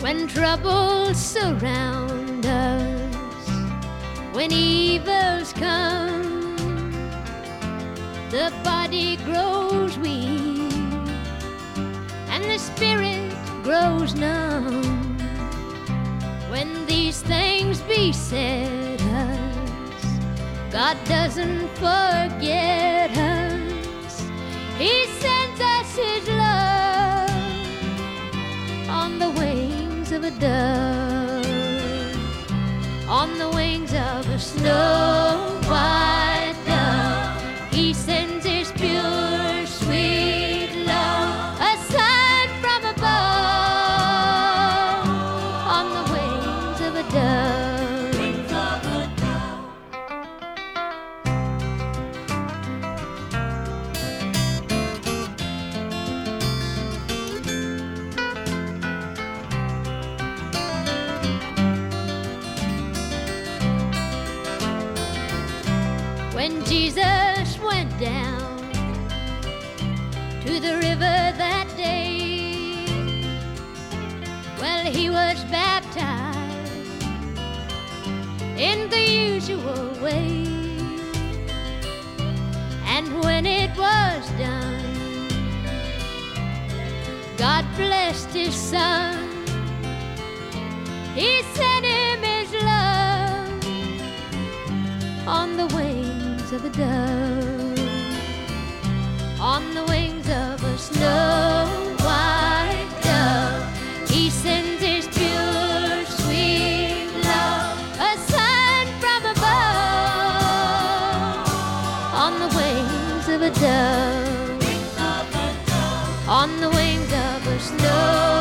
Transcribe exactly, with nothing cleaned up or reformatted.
When troubles surround us, when evils come, the body grows weak and the spirit grows numb. When these things beset us, God doesn't forget us. He sends us His love on the wings of a dove, on the wings of a snow white dove. He sends His pure, sweet love, a sign from above, on the wings of a dove. Wings of a When Jesus went down to the river that day, well, He was baptized in the usual way. And when it was done, God blessed His Son. He sent Him His love on the wings of a dove, on the wings of a snow white dove. He sends His pure, sweet love, a sign from above, on the wings of a dove, on the wings of a snow